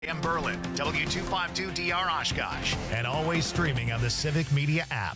In Berlin, W252DR Oshkosh, and always streaming on the Civic Media app.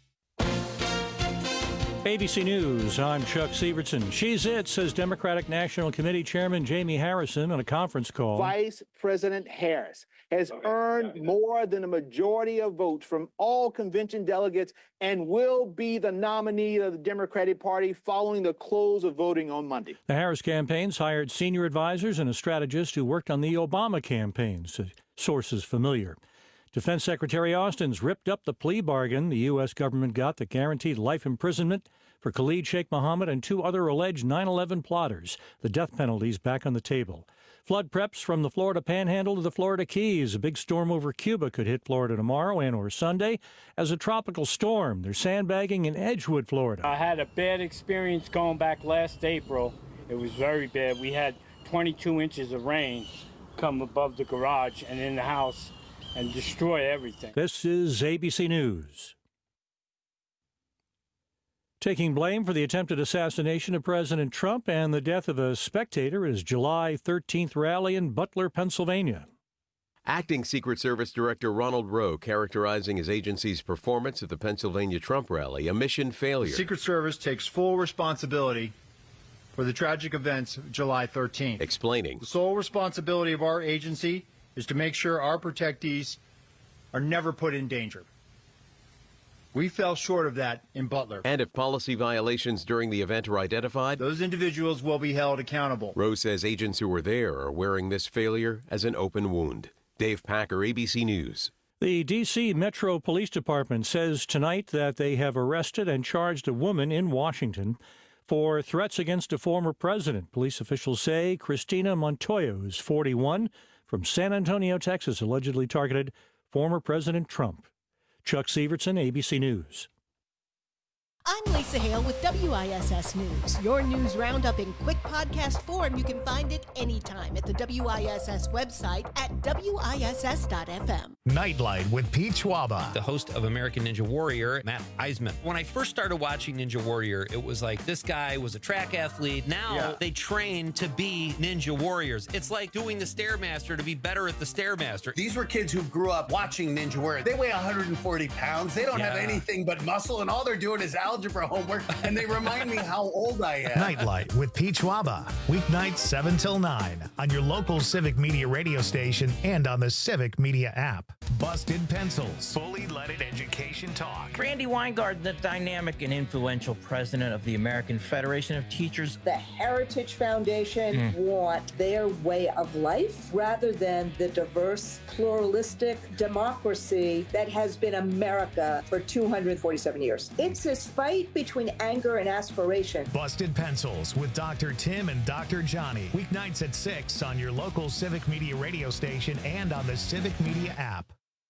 ABC News, I'm Chuck Sievertson. She's it, says Democratic National Committee Chairman Jamie Harrison on a conference call. Vice President Harris has earned more than a majority of votes from all convention delegates and will be the nominee of the Democratic Party following the close of voting on Monday. The Harris campaign's hired senior advisors and a strategist who worked on the Obama campaigns, sources familiar. Defense Secretary Austin's ripped up the plea bargain the U.S. government got that guaranteed life imprisonment for Khalid Sheikh Mohammed and two other alleged 9/11 plotters. The death penalty's back on the table. Flood preps from the Florida Panhandle to the Florida Keys. A big storm over Cuba could hit Florida tomorrow and or Sunday as a tropical storm. They're sandbagging in Edgewood, Florida. I had a bad experience going back last April. It was very bad. We had 22 inches of rain come above the garage and in the house and destroy everything. This is ABC News. Taking blame for the attempted assassination of President Trump and the death of a spectator is July 13th rally in Butler, Pennsylvania. Acting Secret Service Director Ronald Rowe characterizing his agency's performance at the Pennsylvania Trump rally a mission failure. The Secret Service takes full responsibility for the tragic events of July 13th. Explaining, the sole responsibility of our agency is to make sure our protectees are never put in danger. We fell short of that in Butler. And if policy violations during the event are identified, those individuals will be held accountable. Rowe says agents who were there are wearing this failure as an open wound. Dave Packer, ABC News. The D.C. Metro Police Department says tonight that they have arrested and charged a woman in Washington for threats against a former president. Police officials say Christina Montoya, who's 41, from San Antonio, Texas, allegedly targeted former President Trump. Chuck Sievertson, ABC News. I'm Lisa Hale with WISS News. Your news roundup in quick podcast form. You can find it anytime at the WISS website at WISS.FM. Nightlight with Pete Schwaba. The host of American Ninja Warrior, Matt Eisman. When I first started watching Ninja Warrior, it was like this guy was a track athlete. Now they train to be Ninja Warriors. It's like doing the Stairmaster to be better at the Stairmaster. These were kids who grew up watching Ninja Warrior. They weigh 140 pounds. They don't have anything but muscle, and all they're doing is algebra homework, and they remind me how old I am. Nightlight with Pete Schwaba. Weeknights 7 till 9 on your local Civic Media radio station and on the Civic Media app. Busted Pencils. Fully leaded education talk. Randy Weingarten, the dynamic and influential president of the American Federation of Teachers. The Heritage Foundation want their way of life rather than the diverse, pluralistic democracy that has been America for 247 years. It's this fight between anger and aspiration. Busted Pencils with Dr. Tim and Dr. Johnny. Weeknights at 6 on your local Civic Media radio station and on the Civic Media app.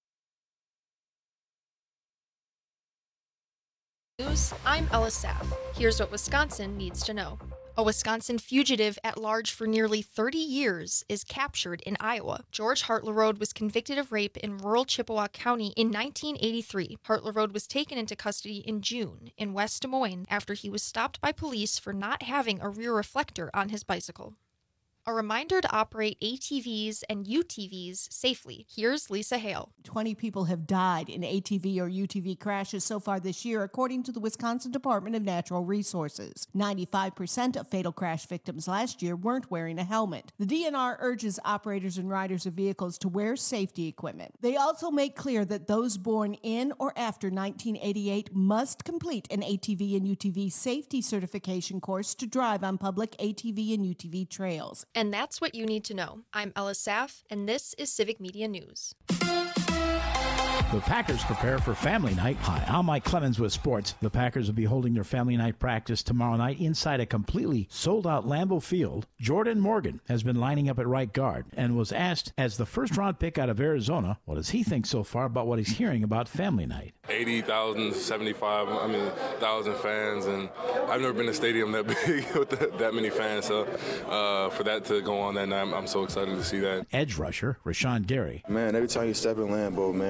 News, I'm Ella Saff. Here's what Wisconsin needs to know. A Wisconsin fugitive at large for nearly 30 years is captured in Iowa. George Hartlerode was convicted of rape in rural Chippewa County in 1983. Hartlerode was taken into custody in June in West Des Moines after he was stopped by police for not having a rear reflector on his bicycle. A reminder to operate ATVs and UTVs safely. Here's Lisa Hale. 20 people have died in ATV or UTV crashes so far this year, according to the Wisconsin Department of Natural Resources. 95% of fatal crash victims last year weren't wearing a helmet. The DNR urges operators and riders of vehicles to wear safety equipment. They also make clear that those born in or after 1988 must complete an ATV and UTV safety certification course to drive on public ATV and UTV trails. And that's what you need to know. I'm Ella Saff, and this is Civic Media News. The Packers prepare for Family Night. Hi, I'm Mike Clemens with sports. The Packers will be holding their Family Night practice tomorrow night inside a completely sold-out Lambeau Field. Jordan Morgan has been lining up at right guard and was asked, as the first-round pick out of Arizona, what does he think so far about what he's hearing about Family Night? 80,000, 1,000 fans, and I've never been to a stadium that big with that many fans, so for that to go on that night, I'm so excited to see that. Edge rusher Rashawn Gary. Man, every time you step in Lambeau, man, it's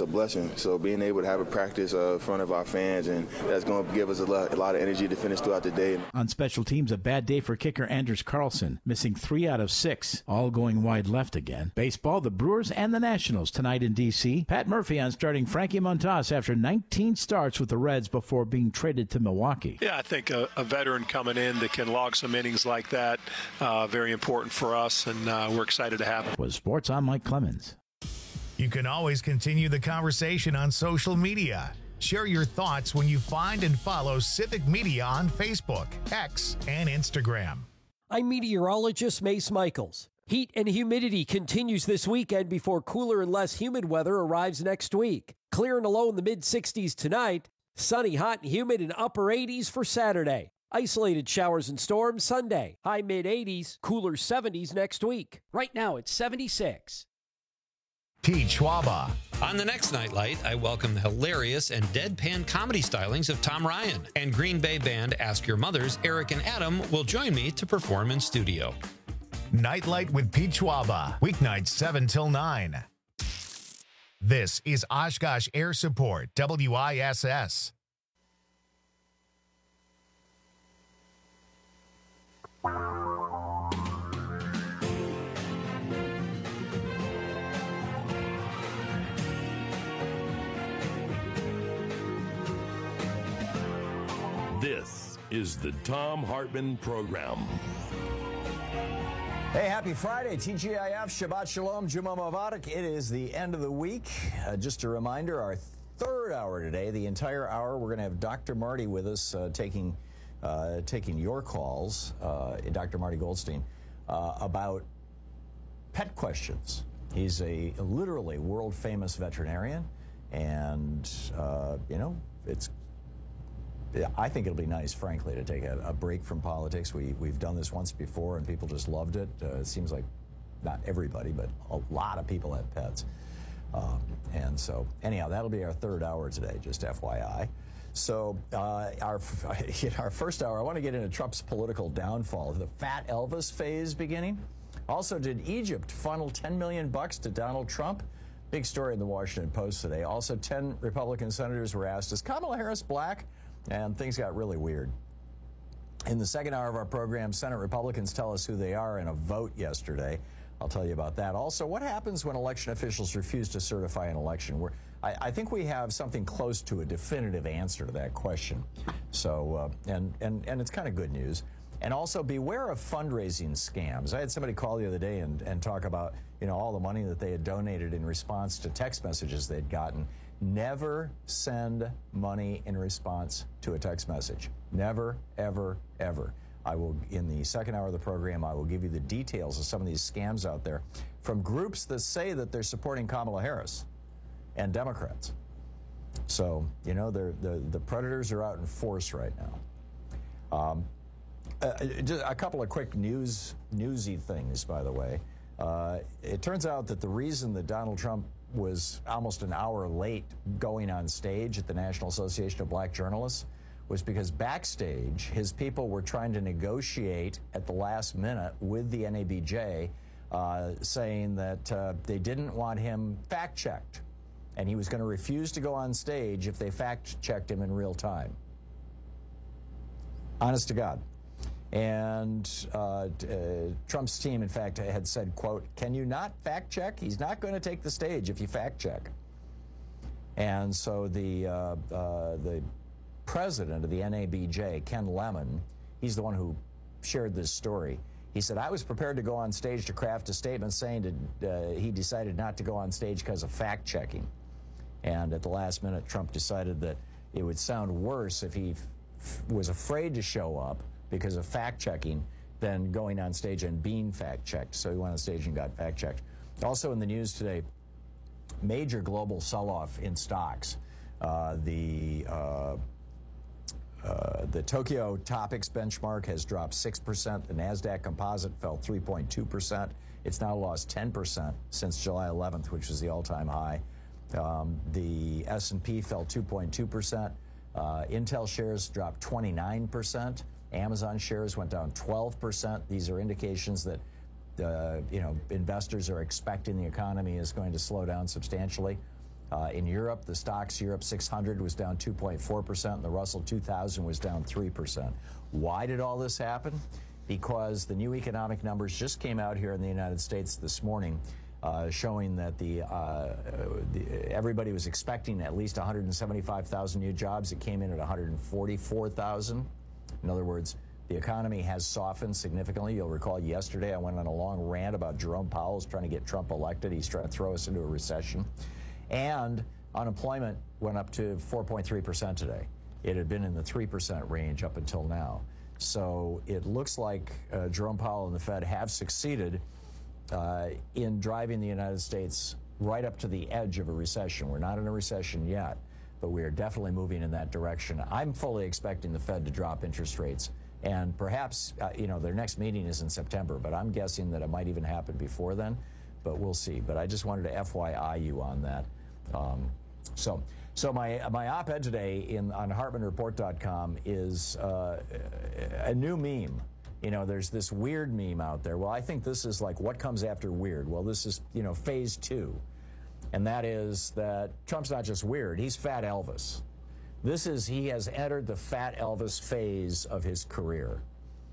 a blessing. So being able to have a practice in front of our fans, and that's going to give us a lot of energy to finish throughout the day. On special teams, a bad day for kicker Anders Carlson, missing 3 out of 6, all going wide left again. Baseball, the Brewers and the Nationals tonight in D.C. Pat Murphy on starting Frankie Montas after 19 starts with the Reds before being traded to Milwaukee. Yeah, I think a veteran coming in that can log some innings like that, very important for us, and we're excited to have him. Was Sports, I'm Mike Clemens. You can always continue the conversation on social media. Share your thoughts when you find and follow Civic Media on Facebook, X, and Instagram. I'm meteorologist Mace Michaels. Heat and humidity continues this weekend before cooler and less humid weather arrives next week. Clear and a low in the mid-60s tonight. Sunny, hot, and humid in upper 80s for Saturday. Isolated showers and storms Sunday. High mid-80s, cooler 70s next week. Right now it's 76. Pete Schwaba. On the next Nightlight, I welcome the hilarious and deadpan comedy stylings of Tom Ryan. And Green Bay band Ask Your Mothers, Eric and Adam, will join me to perform in studio. Nightlight with Pete Schwaba. Weeknights 7 till 9. This is Oshkosh Air Support, WISS. This is the Thom Hartmann Program. Hey, happy Friday, TGIF, Shabbat Shalom, Juma Mubarak. It is the end of the week. Just a reminder, our third hour today, the entire hour, we're going to have Dr. Marty with us taking your calls, Dr. Marty Goldstein, about pet questions. He's a literally world-famous veterinarian, and, I think it'll be nice, frankly, to take a break from politics. We've done this once before, and people just loved it. It seems like not everybody, but a lot of people have pets. And so, anyhow, that'll be our third hour today, just FYI. So our first hour, I want to get into Trump's political downfall, the Fat Elvis phase beginning. Also, did Egypt funnel $10 million to Donald Trump? Big story in the Washington Post today. Also, 10 Republican senators were asked, is Kamala Harris black? And things got really weird. In the second hour of our program, Senate Republicans tell us who they are in a vote yesterday. I'll tell you about that. Also, what happens when election officials refuse to certify an election? I think we have something close to a definitive answer to that question. So, and it's kind of good news. And also, beware of fundraising scams. I had somebody call the other day and talk about, all the money that they had donated in response to text messages they'd gotten. Never send money in response to a text message. Never, ever, ever. I will, in the second hour of the program, I will give you the details of some of these scams out there from groups that say that they're supporting Kamala Harris and Democrats. So, the predators are out in force right now. Just a couple of quick newsy things, by the way. It turns out that the reason that Donald Trump was almost an hour late going on stage at the National Association of Black Journalists was because backstage, his people were trying to negotiate at the last minute with the NABJ, saying that they didn't want him fact-checked, and he was going to refuse to go on stage if they fact-checked him in real time. Honest to God. And Trump's team, in fact, had said, quote, can you not fact check? He's not going to take the stage if you fact check. And so the president of the NABJ, Ken Lemon, he's the one who shared this story. He said, I was prepared to go on stage to craft a statement saying that he decided not to go on stage because of fact checking. And at the last minute, Trump decided that it would sound worse if he was afraid to show up because of fact-checking than going on stage and being fact-checked. So he went on stage and got fact-checked. Also in the news today, major global sell-off in stocks. The Tokyo Topix benchmark has dropped 6%. The NASDAQ Composite fell 3.2%. It's now lost 10% since July 11th, which was the all-time high. The S&P fell 2.2%. Intel shares dropped 29%. Amazon shares went down 12%. These are indications that investors are expecting the economy is going to slow down substantially. In Europe, the Stoxx Europe 600 was down 2.4%, and the Russell 2000 was down 3%. Why did all this happen? Because the new economic numbers just came out here in the United States this morning, showing that everybody was expecting at least 175,000 new jobs. It came in at 144,000. In other words, the economy has softened significantly. You'll recall yesterday I went on a long rant about Jerome Powell's trying to get Trump elected. He's trying to throw us into a recession. And unemployment went up to 4.3% today. It had been in the 3% range up until now. So it looks like Jerome Powell and the Fed have succeeded in driving the United States right up to the edge of a recession. We're not in a recession yet, but we are definitely moving in that direction. I'm fully expecting the Fed to drop interest rates. And perhaps, their next meeting is in September, but I'm guessing that it might even happen before then. But we'll see. But I just wanted to FYI you on that. So my op-ed today on HartmanReport.com is a new meme. There's this weird meme out there. Well, I think this is like what comes after weird. Well, this is, phase 2. And that is that Trump's not just weird, he's Fat Elvis. He has entered the Fat Elvis phase of his career.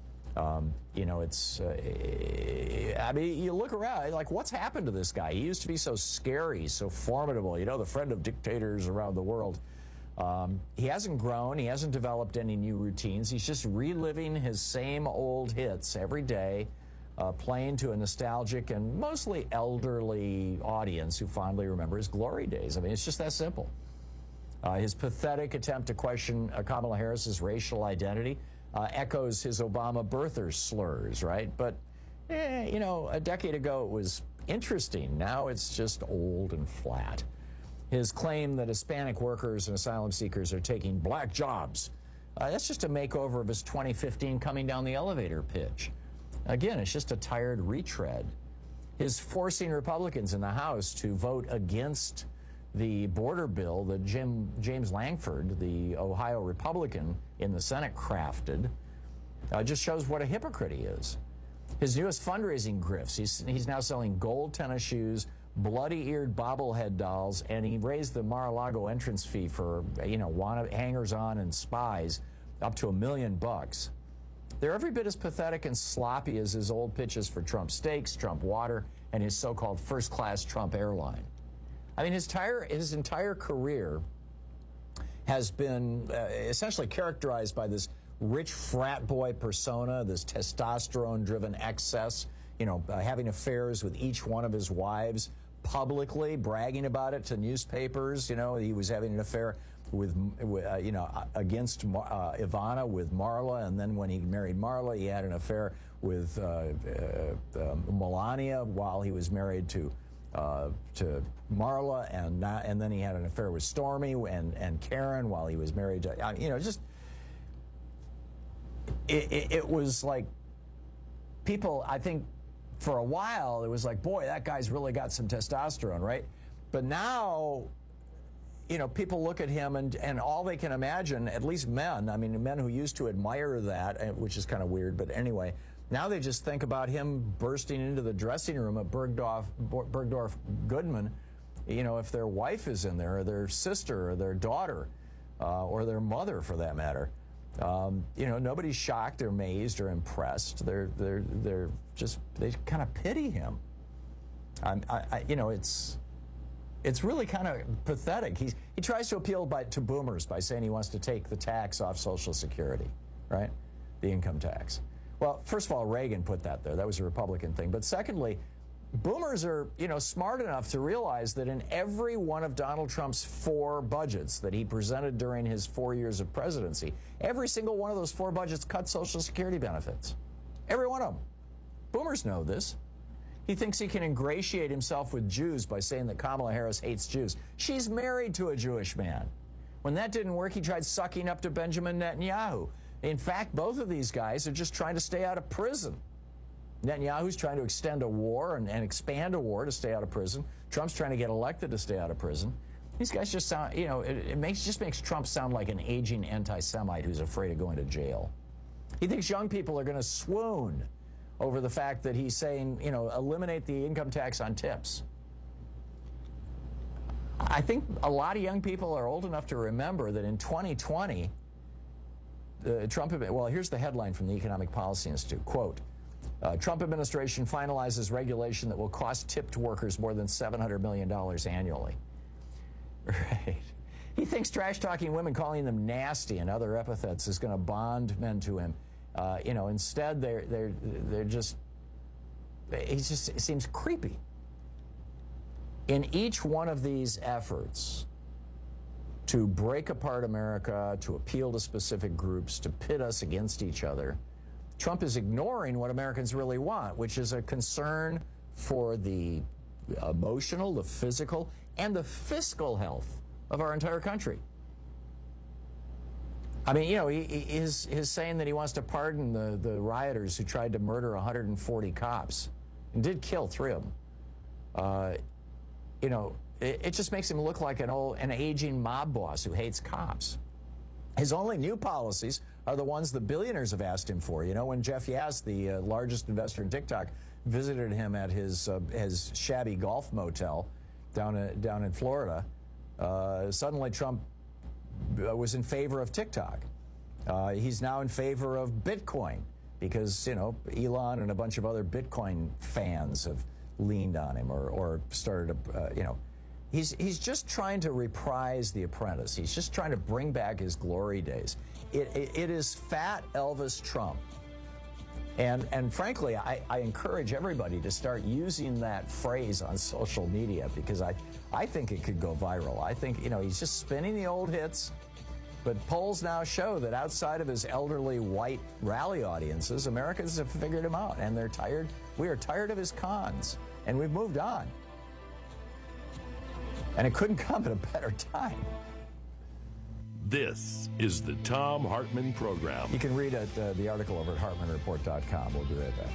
You look around, like, what's happened to this guy? He used to be so scary, so formidable, the friend of dictators around the world. He hasn't grown. He hasn't developed any new routines. He's just reliving his same old hits every day, playing to a nostalgic and mostly elderly audience who fondly remember his glory days. I mean, it's just that simple. His pathetic attempt to question Kamala Harris's racial identity echoes his Obama birther slurs, right? But, a decade ago it was interesting. Now it's just old and flat. His claim that Hispanic workers and asylum seekers are taking black jobs, that's just a makeover of his 2015 coming down the elevator pitch. Again, it's just a tired retread. His forcing Republicans in the House to vote against the border bill that James Langford, the Ohio Republican in the Senate, crafted, just shows what a hypocrite he is. His newest fundraising grifts, he's now selling gold tennis shoes, bloody-eared bobblehead dolls, and he raised the Mar-a-Lago entrance fee for, hangers-on and spies up to $1 million. They're every bit as pathetic and sloppy as his old pitches for Trump steaks, Trump water, and his so-called first-class Trump airline. I mean, his entire career has been essentially characterized by this rich frat boy persona, this testosterone-driven excess, having affairs with each one of his wives, publicly bragging about it to newspapers. He was having an affair against Ivana with Marla, and then when he married Marla, he had an affair with Melania while he was married to Marla, and then he had an affair with Stormy and Karen while he was married to, it was like people, I think, for a while, it was like, boy, that guy's really got some testosterone, right? But now, people look at him and all they can imagine, at least men who used to admire that, which is kind of weird, but anyway, now they just think about him bursting into the dressing room at Bergdorf Goodman, if their wife is in there, or their sister, or their daughter, or their mother, for that matter. Nobody's shocked or amazed or impressed. They're just, they kind of pity him. It's really kind of pathetic. He tries to appeal to boomers by saying he wants to take the tax off Social Security, right? The income tax. Well, first of all, Reagan put that there. That was a Republican thing. But secondly, boomers are, smart enough to realize that in every one of Donald Trump's 4 budgets that he presented during his 4 years of presidency, every single one of those 4 budgets cut Social Security benefits. Every one of them. Boomers know this. He thinks he can ingratiate himself with Jews by saying that Kamala Harris hates Jews. She's married to a Jewish man. When that didn't work, he tried sucking up to Benjamin Netanyahu. In fact, both of these guys are just trying to stay out of prison. Netanyahu's trying to extend a war and expand a war to stay out of prison. Trump's trying to get elected to stay out of prison. These guys just sound, it makes Trump sound like an aging anti-Semite who's afraid of going to jail. He thinks young people are going to swoon over the fact that he's saying, eliminate the income tax on tips. I think a lot of young people are old enough to remember that in 2020, here's the headline from the Economic Policy Institute, quote, Trump administration finalizes regulation that will cost tipped workers more than $700 million annually. Right. He thinks trash-talking women, calling them nasty and other epithets, is going to bond men to him. Instead, it seems creepy. In each one of these efforts to break apart America, to appeal to specific groups, to pit us against each other, Trump is ignoring what Americans really want, which is a concern for the emotional, the physical, and the fiscal health of our entire country. I mean, his saying that he wants to pardon the rioters who tried to murder 140 cops and did kill 3 of them. It just makes him look like an aging mob boss who hates cops. His only new policies are the ones the billionaires have asked him for. When Jeff Yass, the largest investor in TikTok, visited him at his shabby golf motel down in Florida, suddenly Trump was in favor of TikTok. He's now in favor of Bitcoin because, Elon and a bunch of other Bitcoin fans have leaned on him or started to, he's just trying to reprise The Apprentice. He's just trying to bring back his glory days. It is fat Elvis Trump. And frankly, I encourage everybody to start using that phrase on social media because I think it could go viral. I think, he's just spinning the old hits. But polls now show that outside of his elderly white rally audiences, Americans have figured him out, and they're tired. We are tired of his cons, and we've moved on. And it couldn't come at a better time. This is the Thom Hartmann Program. You can read the article over at HartmannReport.com. We'll be right back.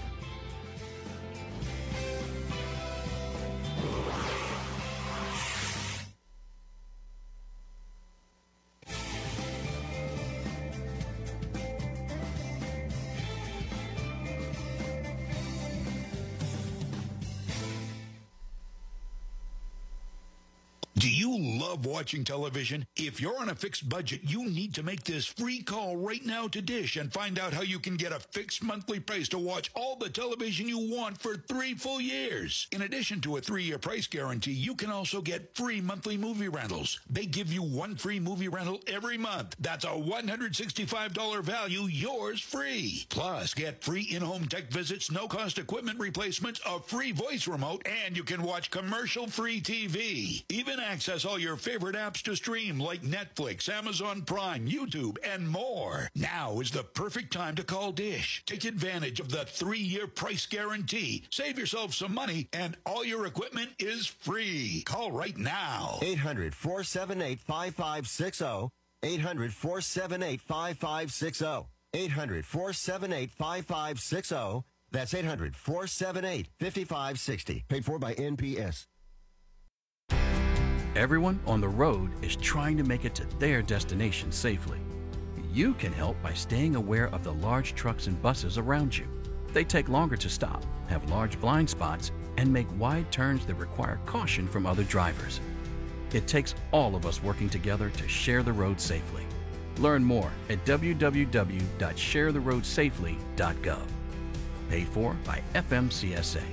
Do you love watching television? If you're on a fixed budget, you need to make this free call right now to Dish and find out how you can get a fixed monthly price to watch all the television you want for 3 full years. In addition to a 3-year price guarantee, you can also get free monthly movie rentals. They give you 1 free movie rental every month. That's a $165 value, yours free. Plus, get free in-home tech visits, no-cost equipment replacements, a free voice remote, and you can watch commercial-free TV. Even access all your favorite apps to stream like Netflix, Amazon Prime, YouTube, and more. Now is the perfect time to call Dish. Take advantage of the 3-year price guarantee. Save yourself some money, and all your equipment is free. Call right now. 800-478-5560. 800-478-5560. 800-478-5560. That's 800-478-5560. Paid for by NPS. Everyone on the road is trying to make it to their destination safely. You can help by staying aware of the large trucks and buses around you. They take longer to stop, have large blind spots, and make wide turns that require caution from other drivers. It takes all of us working together to share the road safely. Learn more at www.sharetheroadsafely.gov. Paid for by FMCSA.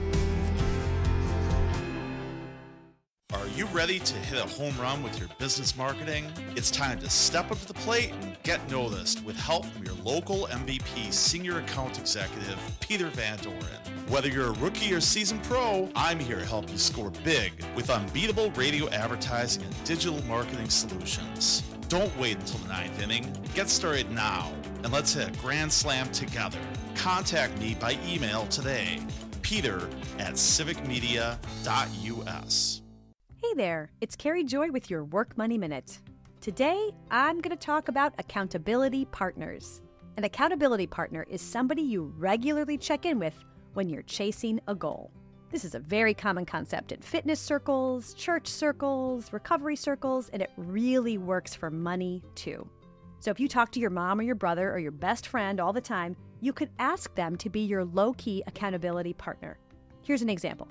Are you ready to hit a home run with your business marketing? It's time to step up to the plate and get noticed with help from your local MVP Senior Account Executive, Peter Van Doren. Whether you're a rookie or seasoned pro, I'm here to help you score big with unbeatable radio advertising and digital marketing solutions. Don't wait until the 9th inning. Get started now, and let's hit a grand slam together. Contact me by email today, peter@civicmedia.us. Hey there, it's Carrie Joy with your Work Money Minute. Today, I'm going to talk about accountability partners. An accountability partner is somebody you regularly check in with when you're chasing a goal. This is a very common concept in fitness circles, church circles, recovery circles, and it really works for money too. So if you talk to your mom or your brother or your best friend all the time, you could ask them to be your low-key accountability partner. Here's an example.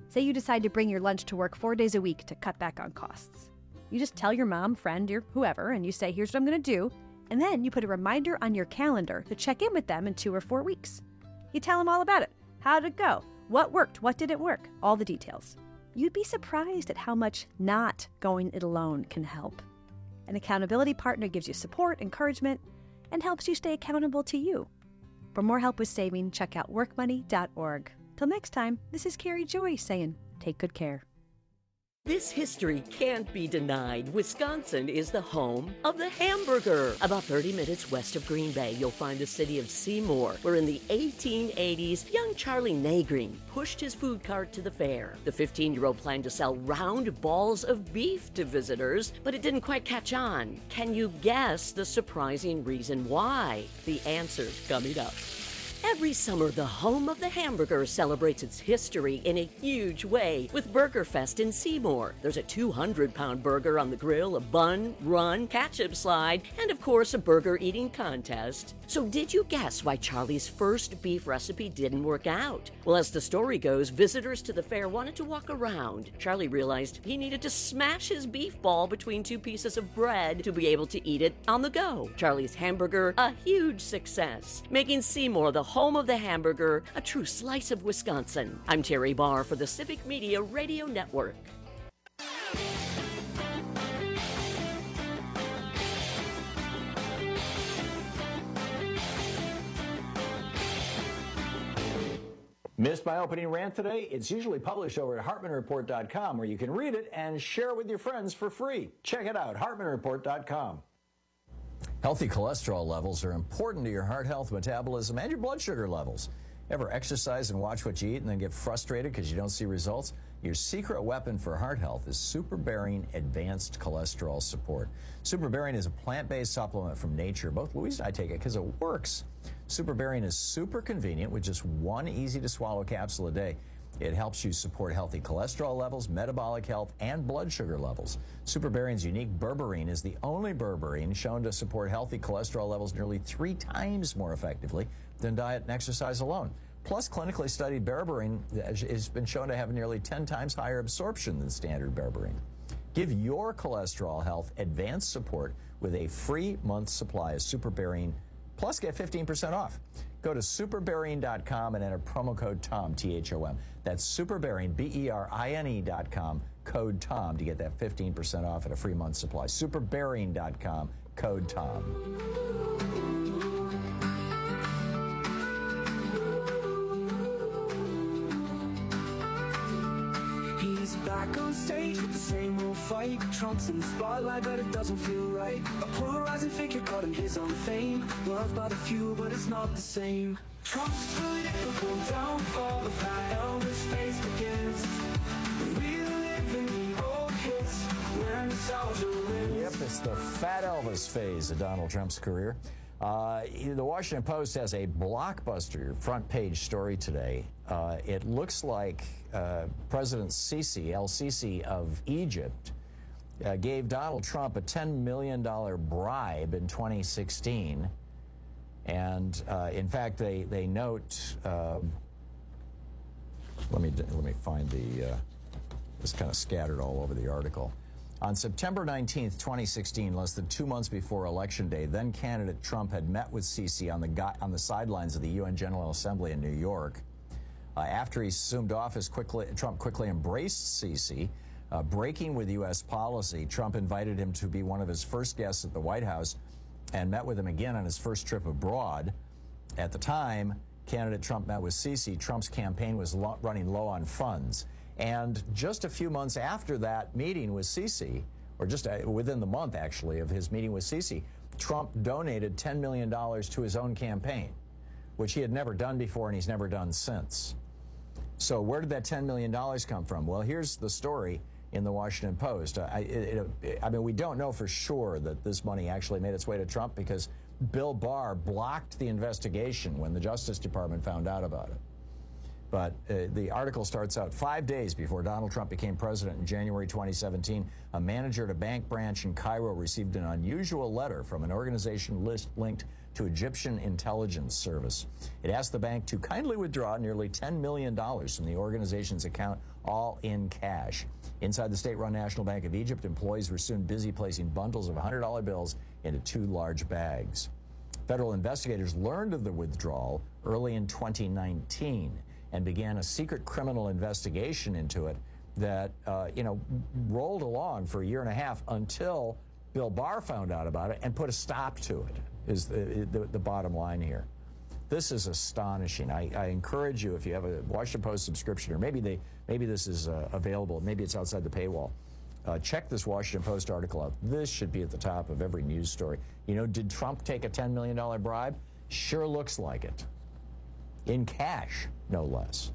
Say you decide to bring your lunch to work 4 days a week to cut back on costs. You just tell your mom, friend, or whoever, and you say, here's what I'm going to do, and then you put a reminder on your calendar to check in with them in 2 or 4 weeks. You tell them all about it. How did it go? What worked? What didn't work? All the details. You'd be surprised at how much not going it alone can help. An accountability partner gives you support, encouragement, and helps you stay accountable to you. For more help with saving, check out workmoney.org. Till next time, this is Carrie Joy saying, take good care. This history can't be denied. Wisconsin is the home of the hamburger. About 30 minutes west of Green Bay, you'll find the city of Seymour, where in the 1880s, young Charlie Nagreen pushed his food cart to the fair. The 15-year-old planned to sell round balls of beef to visitors, but it didn't quite catch on. Can you guess the surprising reason why? The answer's coming up. Every summer, the home of the hamburger celebrates its history in a huge way with Burger Fest in Seymour. There's a 200-pound burger on the grill, a bun, run, ketchup slide, and of course a burger eating contest. So did you guess why Charlie's first beef recipe didn't work out? Well, as the story goes, visitors to the fair wanted to walk around. Charlie realized he needed to smash his beef ball between 2 pieces of bread to be able to eat it on the go. Charlie's hamburger, a huge success, making Seymour the home of the hamburger, a true slice of Wisconsin. I'm Terry Barr for the Civic Media Radio Network. Missed my opening rant today? It's usually published over at HartmanReport.com, where you can read it and share it with your friends for free. Check it out, HartmanReport.com. Healthy cholesterol levels are important to your heart health, metabolism, and your blood sugar levels. Ever exercise and watch what you eat and then get frustrated because you don't see results? Your secret weapon for heart health is SuperBaring Advanced Cholesterol Support. SuperBaring is a plant-based supplement from nature. Both Louise and I take it because it works. SuperBaring is super convenient with just 1 easy-to-swallow capsule a day. It helps you support healthy cholesterol levels, metabolic health, and blood sugar levels. SuperBaring's unique berberine is the only berberine shown to support healthy cholesterol levels nearly 3 times more effectively than diet and exercise alone. Plus, clinically studied berberine has been shown to have nearly 10 times higher absorption than standard berberine. Give your cholesterol health advanced support with a free month's supply of SuperBaring, plus get 15% off. Go to superbearing.com and enter promo code TOM, T-H-O-M. That's superbearing, B-E-R-I-N-E.com, code TOM to get that 15% off and a free month supply. Superbearing.com, code TOM. He's back on stage with the same old fight. Trump's in the spotlight, but it doesn't feel right. A polarizing figure caught in his own fame. Loved by the few, but it's not the same. Trump's political downfall, the fat Elvis phase begins. Reliving the old hits, where nostalgia lives. Yep, it's the fat Elvis phase of Donald Trump's career. The Washington Post has a blockbuster front page story today. It looks like President Sisi, El-Sisi of Egypt, gave Donald Trump a $10 million bribe in 2016. And in fact, they note, let me find the, it's kind of scattered all over the article. On September 19th, 2016, less than 2 months before Election Day, then candidate Trump had met with Sisi on the sidelines of the UN General Assembly in New York. After he assumed office, Trump quickly embraced Sisi. Breaking with U.S. policy, Trump invited him to be one of his first guests at the White House and met with him again on his first trip abroad. At the time candidate Trump met with Sisi, Trump's campaign was running low on funds. And just a few months after that meeting with Sisi, or just within the month, actually, of his meeting with Sisi, Trump donated $10 million to his own campaign, which he had never done before and he's never done since. So where did that $10 million come from? Well, here's the story in the Washington Post. I mean, we don't know for sure that this money actually made its way to Trump because Bill Barr blocked the investigation when the Justice Department found out about it. But the article starts out, 5 days before Donald Trump became president in January 2017, a manager at a bank branch in Cairo received an unusual letter from an organization linked to Egyptian intelligence service. It asked the bank to kindly withdraw nearly $10 million from the organization's account, all in cash. Inside the state-run National Bank of Egypt, employees were soon busy placing bundles of $100 bills into 2 large bags. Federal investigators learned of the withdrawal early in 2019 and began a secret criminal investigation into it that, rolled along for a year and a half until Bill Barr found out about it and put a stop to it, is the bottom line here. This is astonishing. I encourage you, if you have a Washington Post subscription, or maybe this is available, maybe it's outside the paywall, check this Washington Post article out. This should be at the top of every news story. Did Trump take a $10 million bribe? Sure looks like it. In cash, no less.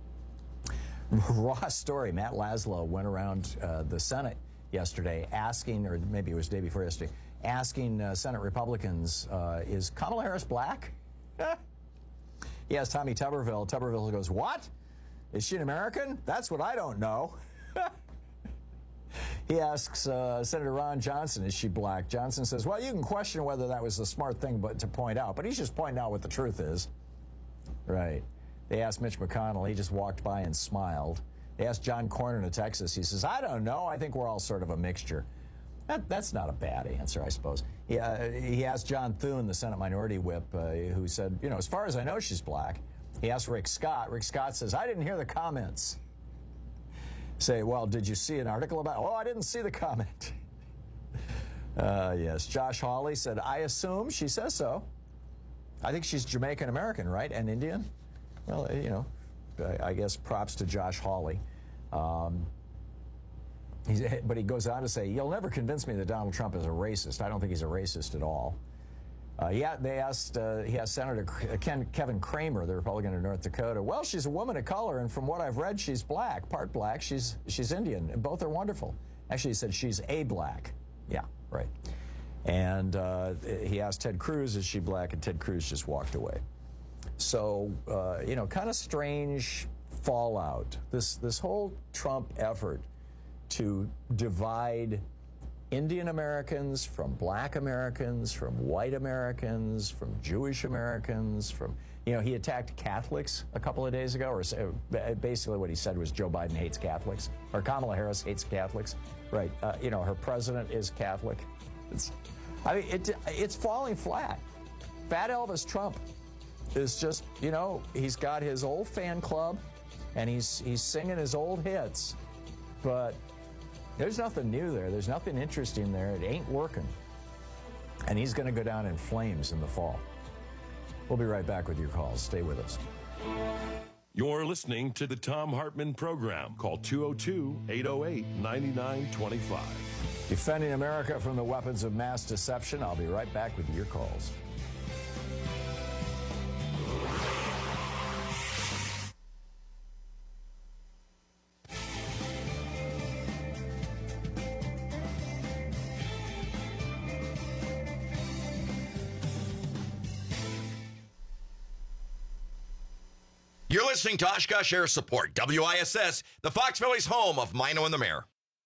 Raw story. Matt Laszlo went around the Senate yesterday asking, or maybe it was the day before yesterday, asking Senate Republicans, is Kamala Harris black? He asked Tommy Tuberville. Tuberville goes, what? Is she an American? That's what I don't know. He asks Senator Ron Johnson, is she black? Johnson says, well, you can question whether that was the smart thing to point out, but he's just pointing out what the truth is. Right. They asked Mitch McConnell. He just walked by and smiled. They asked John Cornyn of Texas. He says, I don't know. I think we're all sort of a mixture. That's not a bad answer, I suppose. He asked John Thune, the Senate Minority Whip, who said, as far as I know, she's black. He asked Rick Scott. Rick Scott says, I didn't hear the comments. Say, well, did you see an article about it? Oh, I didn't see the comment. Yes. Josh Hawley said, I assume she says so. I think she's Jamaican-American, right? And Indian? Well, I guess props to Josh Hawley. But he goes on to say, you'll never convince me that Donald Trump is a racist. I don't think he's a racist at all. He asked Senator Kevin Cramer, the Republican of North Dakota, well, she's a woman of color, and from what I've read, she's black, part black. She's Indian, and both are wonderful. Actually, he said she's a black. Yeah, right. And he asked Ted Cruz, is she black? And Ted Cruz just walked away. So, kind of strange fallout. This whole Trump effort to divide Indian Americans from black Americans, from white Americans, from Jewish Americans, from, he attacked Catholics a couple of days ago, or basically what he said was Joe Biden hates Catholics, or Kamala Harris hates Catholics. Right. Her president is Catholic. It's falling flat. Fat Elvis Trump is just, he's got his old fan club and he's singing his old hits, but there's nothing new there. There's nothing interesting there. It ain't working. And he's going to go down in flames in the fall. We'll be right back with your calls. Stay with us. You're listening to the Thom Hartmann Program. Call 202-808-9925. Defending America from the weapons of mass deception. I'll be right back with your calls. You're listening to Oshkosh Air Support, WISS, the Fox Valley's home of Mino and the Mayor.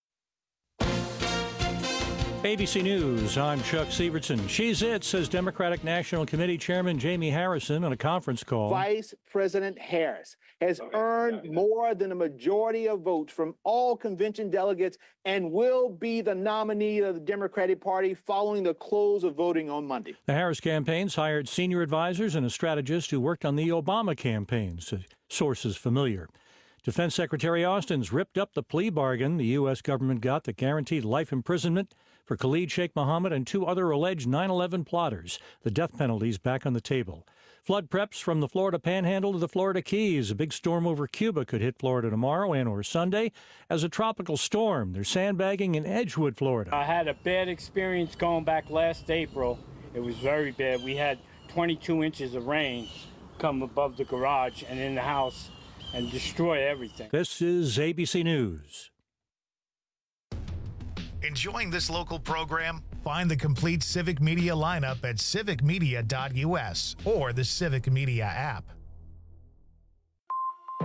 ABC News, I'm Chuck Severson. She's it, says Democratic National Committee Chairman Jamie Harrison on a conference call. Vice President Harris has earned more than a majority of votes from all convention delegates and will be the nominee of the Democratic Party following the close of voting on Monday. The Harris campaign's hired senior advisors and a strategist who worked on the Obama campaigns, sources familiar. Defense Secretary Austin's ripped up the plea bargain the U.S. government got that guaranteed life imprisonment for Khalid Sheikh Mohammed and 2 other alleged 9/11 plotters. The death penalty's back on the table. Flood preps from the Florida Panhandle to the Florida Keys. A big storm over Cuba could hit Florida tomorrow and or Sunday as a tropical storm. They're sandbagging in Edgewood, Florida. I had a bad experience going back last April. It was very bad. We had 22 inches of rain come above the garage and in the house and destroy everything. This is ABC News. Enjoying this local program? Find the complete Civic Media lineup at civicmedia.us or the Civic Media app.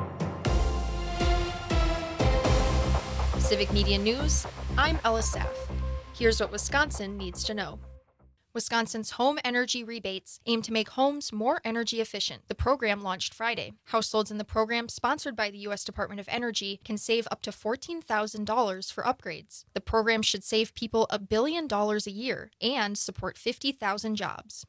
Civic Media News, I'm Ella Saff. Here's what Wisconsin needs to know. Wisconsin's home energy rebates aim to make homes more energy efficient. The program launched Friday. Households in the program, sponsored by the U.S. Department of Energy, can save up to $14,000 for upgrades. The program should save people $1 billion a year and support 50,000 jobs.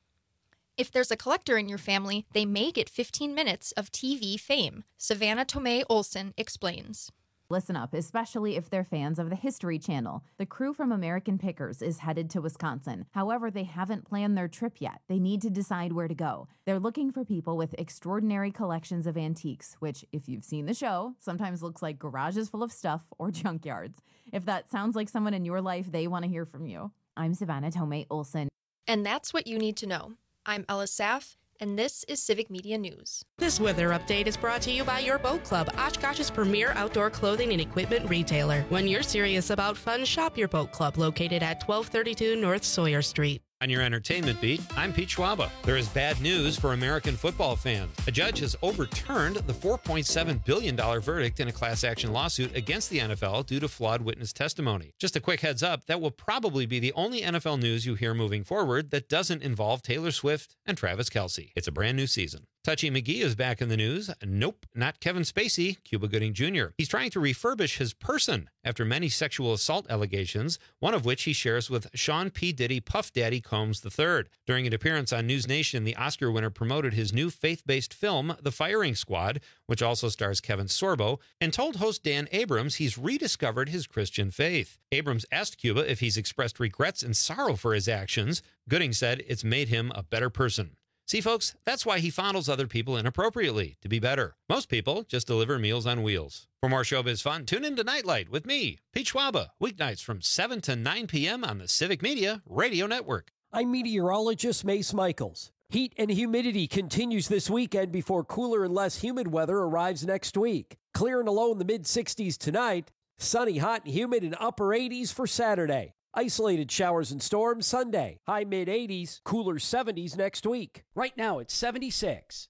If there's a collector in your family, they may get 15 minutes of TV fame. Savannah Tomei Olson explains. Listen up, especially if they're fans of the History Channel. The crew from American Pickers is headed to Wisconsin. However, they haven't planned their trip yet. They need to decide where to go. They're looking for people with extraordinary collections of antiques, which, if you've seen the show, sometimes looks like garages full of stuff or junkyards. If that sounds like someone in your life, they want to hear from you. I'm Savannah Tomei Olson. And that's what you need to know. I'm Ella Saff, and this is Civic Media News. This weather update is brought to you by Your Boat Club, Oshkosh's premier outdoor clothing and equipment retailer. When you're serious about fun, shop Your Boat Club, located at 1232 North Sawyer Street. On your entertainment beat, I'm Pete Schwaba. There is bad news for American football fans. A judge has overturned the $4.7 billion verdict in a class action lawsuit against the NFL due to flawed witness testimony. Just a quick heads up, that will probably be the only NFL news you hear moving forward that doesn't involve Taylor Swift and Travis Kelce. It's a brand new season. Touchy McGee is back in the news. Nope, not Kevin Spacey, Cuba Gooding Jr. He's trying to refurbish his person after many sexual assault allegations, one of which he shares with Sean P. Diddy Puff Daddy Combs III. During an appearance on News Nation, the Oscar winner promoted his new faith-based film, The Firing Squad, which also stars Kevin Sorbo, and told host Dan Abrams he's rediscovered his Christian faith. Abrams asked Cuba if he's expressed regrets and sorrow for his actions. Gooding said it's made him a better person. See, folks, that's why he fondles other people inappropriately, to be better. Most people just deliver meals on wheels. For more showbiz fun, tune in to Nightlight with me, Pete Schwaba, weeknights from 7 to 9 p.m. on the Civic Media Radio Network. I'm meteorologist Mace Michaels. Heat and humidity continues this weekend before cooler and less humid weather arrives next week. Clear and low in the mid-60s tonight. Sunny, hot, and humid in upper 80s for Saturday. Isolated showers and storms Sunday. High mid-80s, cooler 70s next week. Right now it's 76.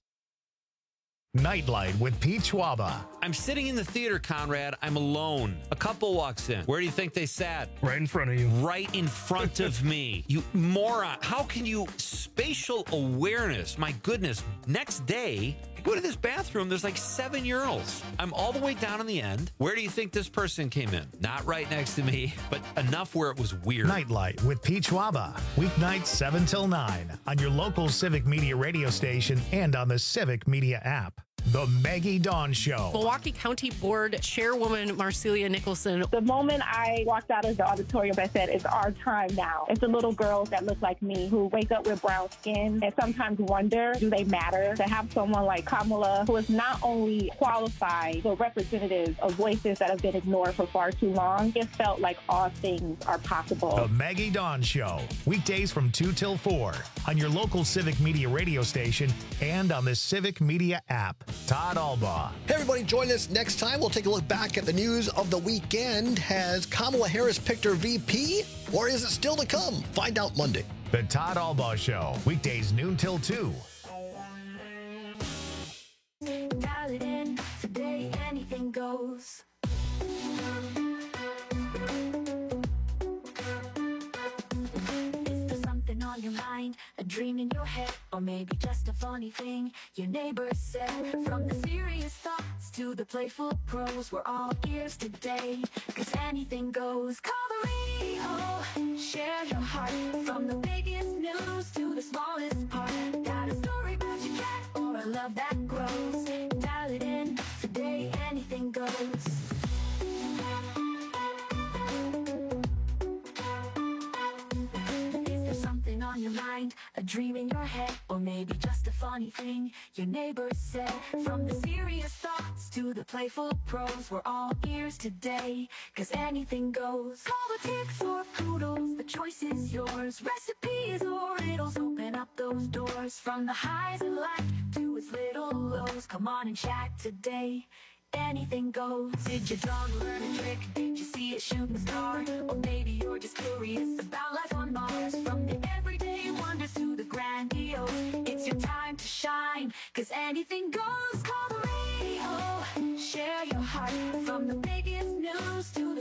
Nightlight with Pete Schwaba. I'm sitting in the theater, Conrad. I'm alone. A couple walks in. Where do you think they sat? Right in front of you. Right in front of me. You moron. How can you... Spatial awareness. My goodness. Next day, I go to this bathroom. There's like 7 urinals. I'm all the way down in the end. Where do you think this person came in? Not right next to me, but enough where it was weird. Nightlight with Pete Schwaba. Weeknights 7 till 9 on your local Civic Media radio station and on the Civic Media app. The Maggie Dawn Show. Milwaukee County Board Chairwoman Marcelia Nicholson. The moment I walked out of the auditorium, I said, it's our time now. It's the little girls that look like me who wake up with brown skin and sometimes wonder, do they matter? To have someone like Kamala, who is not only qualified, but representative of voices that have been ignored for far too long, it felt like all things are possible. The Maggie Dawn Show. Weekdays from 2 till 4 on your local Civic Media radio station and on the Civic Media app. Todd Albaugh. Hey, everybody, join us next time. We'll take a look back at the news of the weekend. Has Kamala Harris picked her VP, or is it still to come? Find out Monday. The Todd Albaugh Show. Weekdays noon till 2. Dial it in. Today, anything goes. On your mind, a dream in your head, or maybe just a funny thing your neighbors said. From the serious thoughts to the playful prose, we're all ears today, 'cause anything goes. Call the radio, share your heart, from the biggest news to the smallest part. Got a story about your cat or a love that grows. Dial it in, today anything goes. On your mind, a dream in your head, or maybe just a funny thing your neighbors said. From the serious thoughts to the playful prose, we're all ears today, 'cause anything goes. Politics or poodles, the choice is yours. Recipes or riddles, open up those doors. From the highs of life to its little lows, come on and chat today. Anything goes. Did your dog learn a trick? Did you see it shooting star? Or maybe you're just curious about life on Mars. From the everyday wonders to the grandiose, it's your time to shine, 'cause anything goes. Call the radio, share your heart, from the biggest news to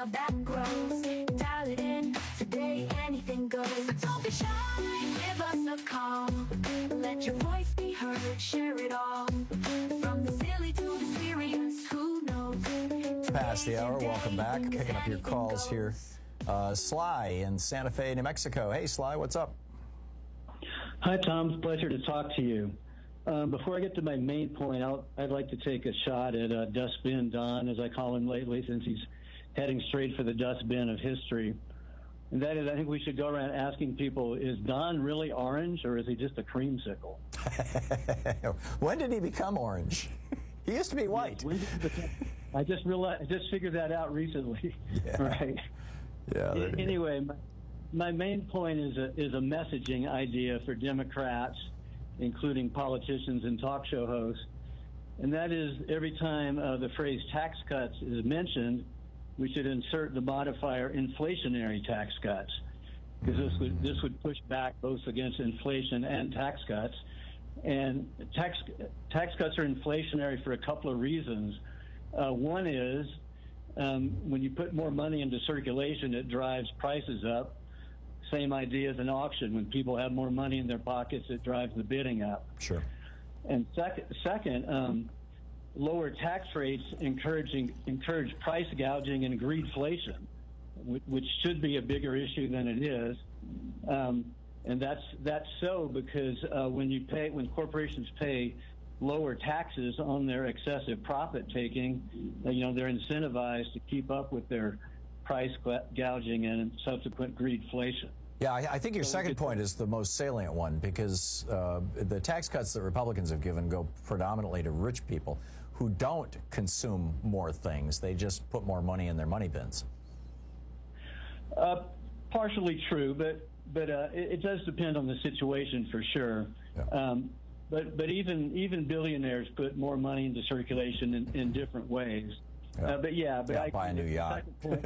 love that grows. Dial it in, today anything goes. Don't be shy, give us a call. Let your voice be heard, share it all. From the silly to the serious, who knows? Past the hour, welcome back. Picking up your calls here. Sly in Santa Fe, New Mexico. Hey, Sly, what's up? Hi, Tom. It's a pleasure to talk to you. Before I get to my main point, I'd like to take a shot at Dustbin Don, as I call him lately, since he's heading straight for the dustbin of history. And that is, I think we should go around asking people, is Don really orange, or is he just a creamsicle? When did he become orange? He used to be white. I just figured that out recently. Yeah. Right. Yeah. Anyway, my main point is a messaging idea for Democrats, including politicians and talk show hosts, and that is every time the phrase tax cuts is mentioned, we should insert the modifier inflationary tax cuts, because this would push back both against inflation and tax cuts. And tax cuts are inflationary for a couple of reasons. One is when you put more money into circulation, it drives prices up. Same idea as an auction. When people have more money in their pockets, it drives the bidding up. Sure. And second, lower tax rates encourage price gouging and greedflation, which should be a bigger issue than it is. And that's so because when corporations pay lower taxes on their excessive profit taking, they're incentivized to keep up with their price gouging and subsequent greedflation. Yeah, I think your second point is the most salient one, because the tax cuts that Republicans have given go predominantly to rich people who don't consume more things. They just put more money in their money bins. Partially true, but it does depend on the situation for sure. Yeah. But even billionaires put more money into circulation in different ways. Yeah. Buy a new yacht.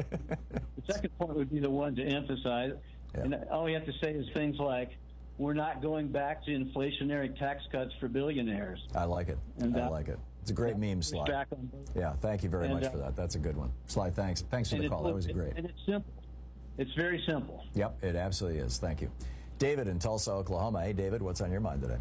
The second point would be the one to emphasize. Yeah. And all we have to say is things like, we're not going back to inflationary tax cuts for billionaires. I like it. I like it. It's a great meme, Sly. Yeah, thank you very much for that. That's a good one. Sly, thanks for the call. That was great. And it's simple. It's very simple. Yep, it absolutely is. Thank you. David in Tulsa, Oklahoma. Hey, David, what's on your mind today?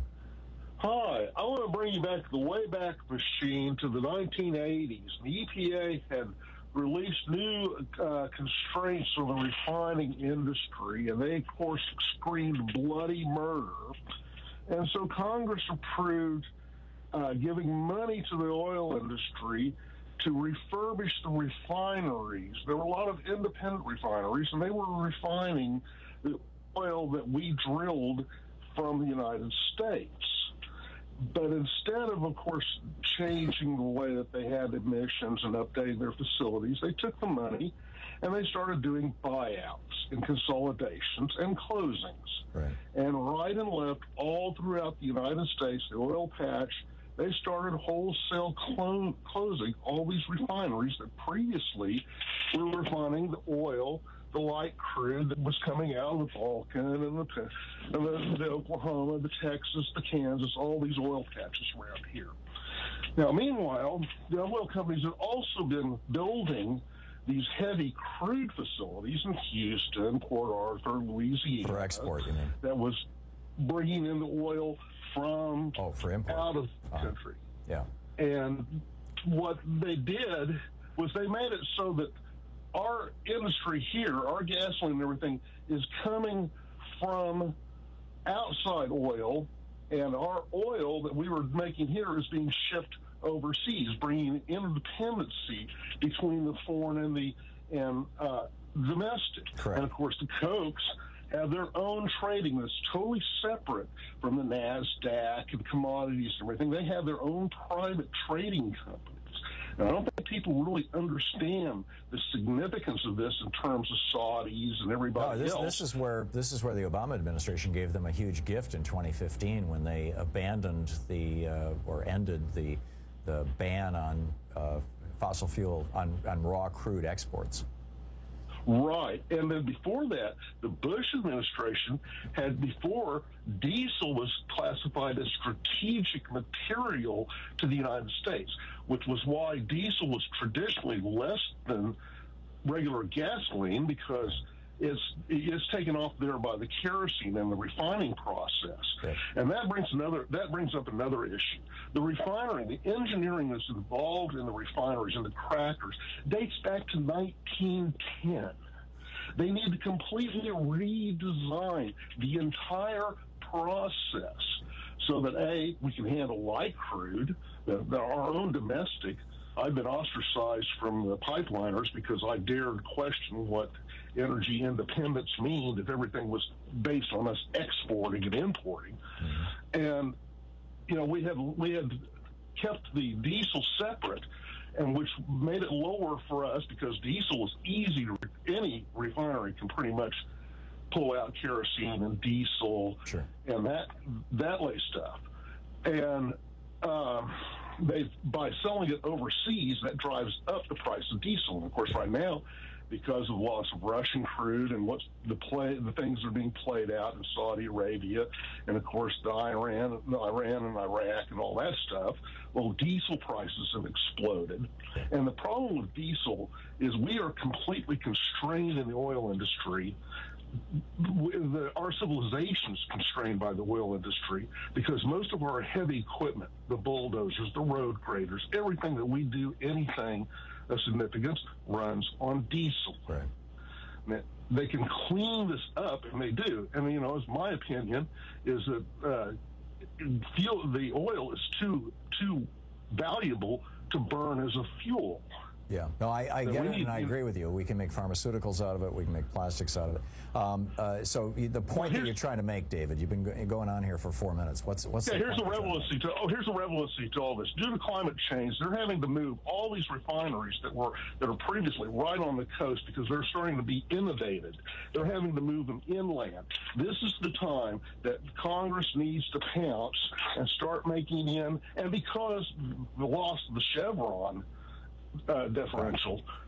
Hi, I want to bring you back to the Wayback Machine to the 1980s. The EPA had released new constraints on the refining industry, and they, of course, screamed bloody murder. And so Congress approved giving money to the oil industry to refurbish the refineries. There were a lot of independent refineries, and they were refining the oil that we drilled from the United States. But instead of course, changing the way that they had emissions and updating their facilities, they took the money and they started doing buyouts and consolidations and closings. Right. And right and left, all throughout the United States, the oil patch, they started wholesale closing all these refineries that previously were refining the oil, the light crude that was coming out of the Balkan and the Oklahoma, the Texas, the Kansas, all these oil patches around here. Now, meanwhile, the oil companies have also been building these heavy crude facilities in Houston, Port Arthur, Louisiana. For export, you mean? That was bringing in the oil from for import. Out of the country. Yeah. And what they did was they made it so that our industry here, our gasoline and everything, is coming from outside oil, and our oil that we were making here is being shipped overseas, bringing independency between the foreign and the domestic. Correct. And of course, the Cokes have their own trading that's totally separate from the NASDAQ and commodities and everything. They have their own private trading companies. Now, I don't think people really understand the significance of this in terms of Saudis and everybody else. This is where the Obama administration gave them a huge gift in 2015 when they abandoned or ended the ban on fossil fuel on raw crude exports. Right. And then before that, the Bush administration had, before diesel was classified as strategic material to the United States, which was why diesel was traditionally less than regular gasoline because it's taken off there by the kerosene and the refining process. Okay. And that brings up another issue. The refinery, the engineering that's involved in the refineries and the crackers dates back to 1910. They need to completely redesign the entire process so that, A, we can handle light crude, our own domestic. I've been ostracized from the pipeliners because I dared question what energy independence means if everything was based on us exporting and importing. And, you know, we had kept the diesel separate, and which made it lower for us because diesel is easy to, any refinery can pretty much pull out kerosene and diesel and that lay stuff. And by selling it overseas, that drives up the price of diesel. And of course, right now, because of loss of Russian crude and what's the things that are being played out in Saudi Arabia, and of course the Iran and Iraq and all that stuff, well, diesel prices have exploded. And the problem with diesel is we are completely constrained in the oil industry. Our civilization is constrained by the oil industry because most of our heavy equipment, the bulldozers, the road graders, everything that we do, anything of significance, runs on diesel. Right. Now, they can clean this up, and they do. And, you know, as my opinion is that the oil is too valuable to burn as a fuel. Yeah, no, I get it, and I agree with you. We can make pharmaceuticals out of it. We can make plastics out of it. So the point that you're trying to make, David, you've been going on here for 4 minutes. What's here's the relevancy to all this. Due to climate change, they're having to move all these refineries that are previously right on the coast because they're starting to be inundated. They're having to move them inland. This is the time that Congress needs to pounce and start making in, and because the loss of the Chevron deference.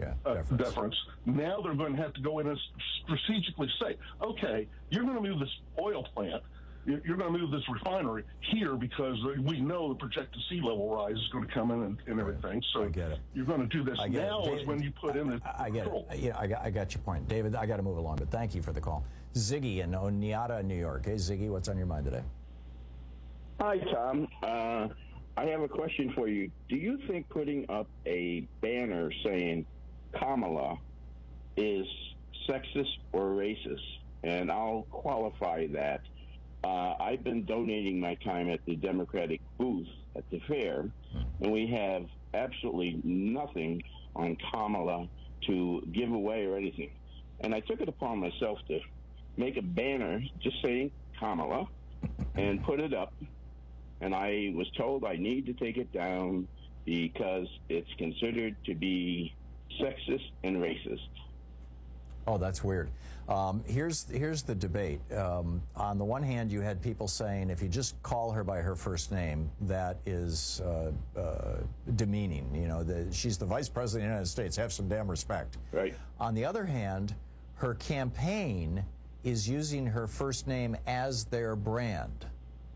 Now they're going to have to go in and strategically say, okay, you're going to move this oil plant, you're going to move this refinery here because we know the projected sea level rise is going to come in and everything. So I get it. You're going to do this now is when you put in the control. Yeah, I got your point. David, I got to move along, but thank you for the call. Ziggy in Oneida, New York. Hey, Ziggy, what's on your mind today? Hi, Tom. I have a question for you. Do you think putting up a banner saying Kamala is sexist or racist? And I'll qualify that. I've been donating my time at the Democratic booth at the fair, and we have absolutely nothing on Kamala to give away or anything. And I took it upon myself to make a banner just saying Kamala and put it up. And I was told I need to take it down because it's considered to be sexist and racist. Oh, that's weird. Here's the debate. On the one hand, you had people saying if you just call her by her first name, that is demeaning. You know, she's the vice president of the United States. Have some damn respect. Right. On the other hand, her campaign is using her first name as their brand.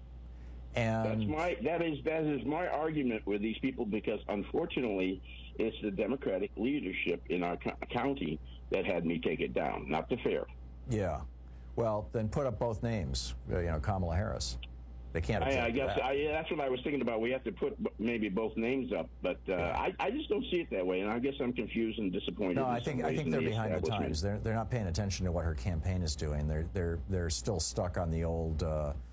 And that is my argument with these people because unfortunately it's the Democratic leadership in our county that had me take it down, not the fair. Yeah, well then put up both names. You know, Kamala Harris. They can't. I guess that's what I was thinking about. We have to put maybe both names up, but I just don't see it that way, and I guess I'm confused and disappointed. No, I think they're behind the times. They're not paying attention to what her campaign is doing. They're still stuck on the old.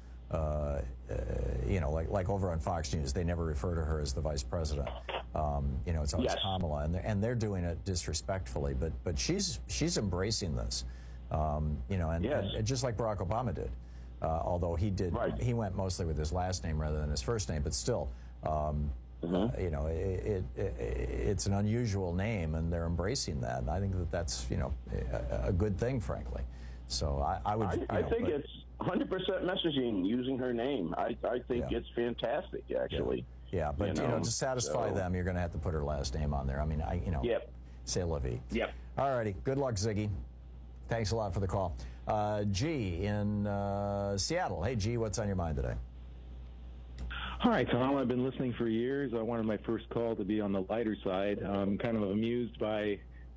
You know, like over on Fox News, they never refer to her as the vice president. You know, it's always Kamala, and they're doing it disrespectfully. But she's embracing this. You know, and just like Barack Obama did, although he went mostly with his last name rather than his first name, but still. You know, it's an unusual name, and they're embracing that. And I think that's a good thing, frankly. So I would. I think it's 100% messaging using her name. I think it's fantastic, actually. Yeah, but to satisfy them, you're going to have to put her last name on there. I mean, say la vie. Yep. All righty. Good luck, Ziggy. Thanks a lot for the call. G in Seattle. Hey, G, what's on your mind today? Hi, Tom. I've been listening for years. I wanted my first call to be on the lighter side. I'm kind of amused by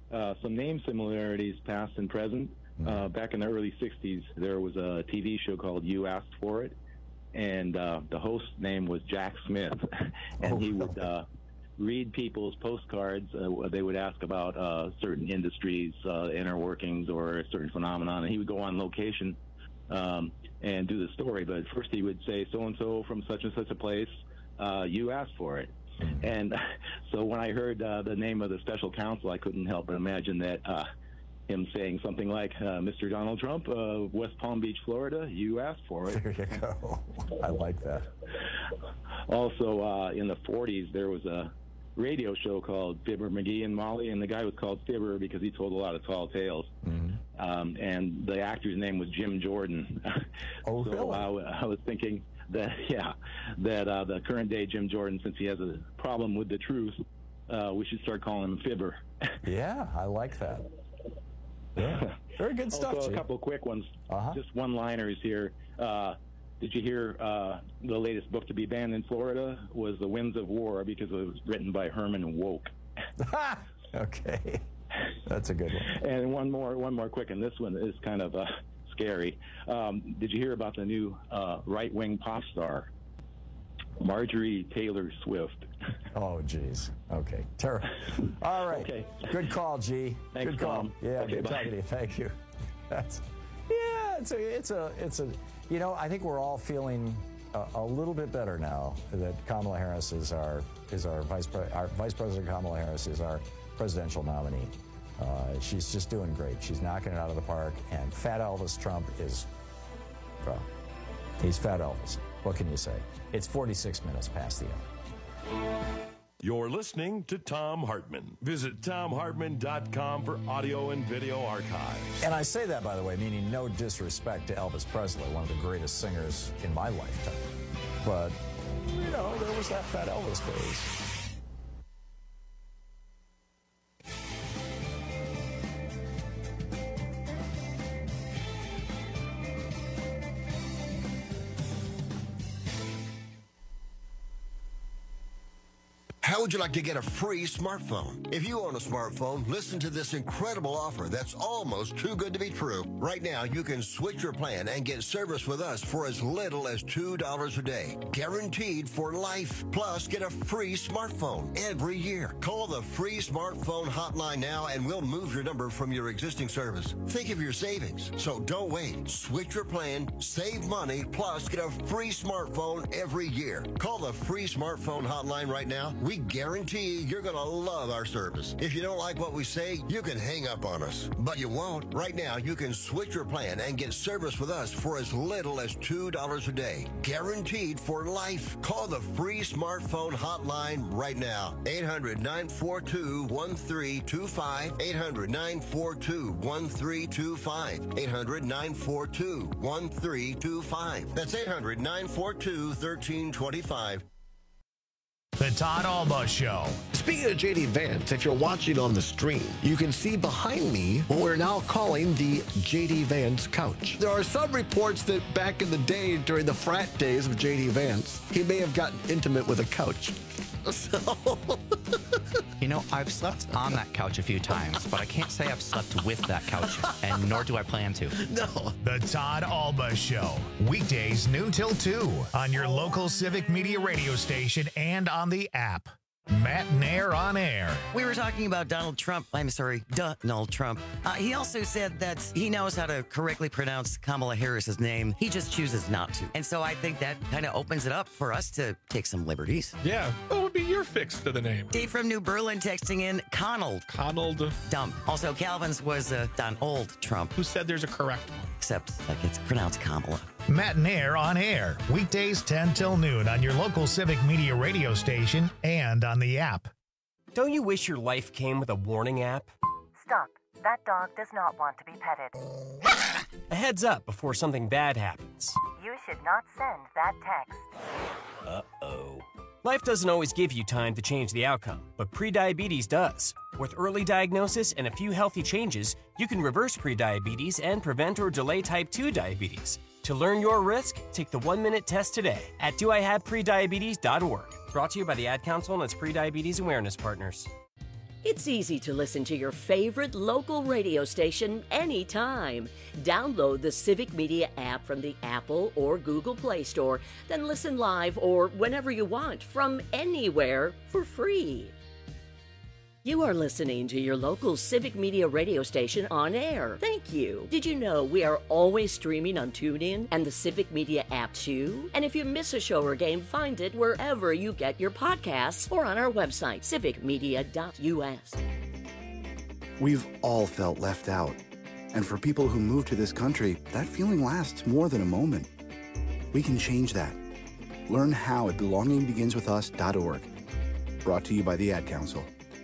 some name similarities, past and present. Back in the early 60s, there was a TV show called You Asked For It, and the host name was Jack Smith, and he would read people's postcards. They would ask about certain industries, inner workings, or a certain phenomenon, and he would go on location and do the story. But first he would say, so-and-so from such and such a place, you asked for it. And so when I heard the name of the special counsel, I couldn't help but imagine that him saying something like, Mr. Donald Trump, West Palm Beach, Florida, you asked for it. There you go. I like that. Also, in the 40s, there was a radio show called Fibber, McGee, and Molly, and the guy was called Fibber because he told a lot of tall tales. And the actor's name was Jim Jordan. Oh, so really? I was thinking that, the current day Jim Jordan, since he has a problem with the truth, we should start calling him Fibber. Yeah, I like that. Yeah, very good stuff. Also, a couple of quick ones, just one-liners here. Did you hear the latest book to be banned in Florida was The Winds of War because it was written by Herman Wouk. Okay, that's a good one. And one more quick, and this one is kind of scary. Did you hear about the new right-wing pop star, Marjorie Taylor Swift? Oh, geez. Okay. Terrible. All right. Okay. Good call, G. Thanks, good call. Tom. Yeah, Okay, good bye. talking to you. Thank you. It's a. You know, I think we're all feeling a little bit better now that Kamala Harris is our vice president. Kamala Harris is our presidential nominee. She's just doing great. She's knocking it out of the park. And Fat Elvis Trump is, well, he's Fat Elvis. What can you say? It's 46 minutes past the hour. You're listening to Thom Hartmann. Visit ThomHartmann.com for audio and video archives. And I say that, by the way, meaning no disrespect to Elvis Presley, one of the greatest singers in my lifetime. But, you know, there was that Fat Elvis phase. How would you like to get a free smartphone? If you own a smartphone, listen to this incredible offer that's almost too good to be true. Right now, you can switch your plan and get service with us for as little as $2 a day. Guaranteed for life. Plus, get a free smartphone every year. Call the free smartphone hotline now and we'll move your number from your existing service. Think of your savings. So don't wait. Switch your plan, save money, plus get a free smartphone every year. Call the free smartphone hotline right now. We guarantee you're going to love our service. If you don't like what we say, you can hang up on us. But you won't. Right now, you can switch your plan and get service with us for as little as $2 a day. Guaranteed for life. Call the free smartphone hotline right now. 800-942-1325. 800-942-1325. 800-942-1325. That's 800-942-1325. The Todd Alba Show. Speaking of JD Vance, if you're watching on the stream, you can see behind me what we're now calling the JD Vance couch. There are some reports that back in the day, during the frat days of JD Vance, he may have gotten intimate with a couch. So... You know, I've slept on that couch a few times, but I can't say I've slept with that couch, and nor do I plan to. No. The Todd Alba Show. Weekdays noon till 2 on your local Civic Media radio station and on the app. Matt Nair on air. We were talking about Donald Trump. I'm sorry, Donald Trump. He also said that he knows how to correctly pronounce Kamala Harris's name. He just chooses not to. And so I think that kind of opens it up for us to take some liberties. Yeah. What would be your fix to the name? Dave from New Berlin texting in Conald. Dumb. Also, Calvin's was Donald Trump. Who said there's a correct one? Except like it's pronounced Kamala. Matt Nair on air. Weekdays 10 till noon on your local Civic Media radio station and on the app. Don't you wish your life came with a warning app? Stop. That dog does not want to be petted. A heads up before something bad happens. You should not send that text. Uh-oh. Life doesn't always give you time to change the outcome, but prediabetes does. With early diagnosis and a few healthy changes, you can reverse prediabetes and prevent or delay type 2 diabetes. To learn your risk, take the 1-minute test today at doihaveprediabetes.org. Brought to you by the Ad Council and its prediabetes awareness partners. It's easy to listen to your favorite local radio station anytime. Download the Civic Media app from the Apple or Google Play Store, then listen live or whenever you want from anywhere for free. You are listening to your local Civic Media radio station on air. Thank you. Did you know we are always streaming on TuneIn and the Civic Media app too? And if you miss a show or game, find it wherever you get your podcasts or on our website, civicmedia.us. We've all felt left out. And for people who move to this country, that feeling lasts more than a moment. We can change that. Learn how at belongingbeginswithus.org. Brought to you by the Ad Council.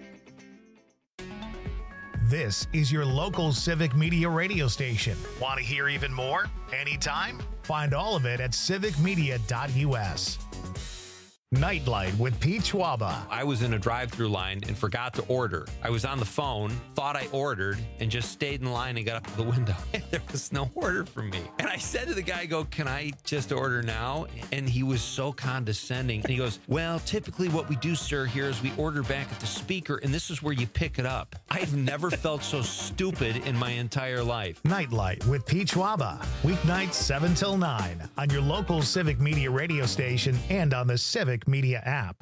This is your local Civic Media radio station. Want to hear even more? Anytime? Find all of it at civicmedia.us. Nightlight with Pete Schwaba. I was in a drive-through line and forgot to order. I was on the phone, thought I ordered, and just stayed in line and got up to the window. There was no order for me. And I said to the guy, can I just order now? And he was so condescending. And he goes, well, typically what we do, sir, here is we order back at the speaker, and this is where you pick it up. I've never felt so stupid in my entire life. Nightlight with Pete Schwaba. Weeknights 7 till 9 on your local Civic Media radio station and on the Civic Media app.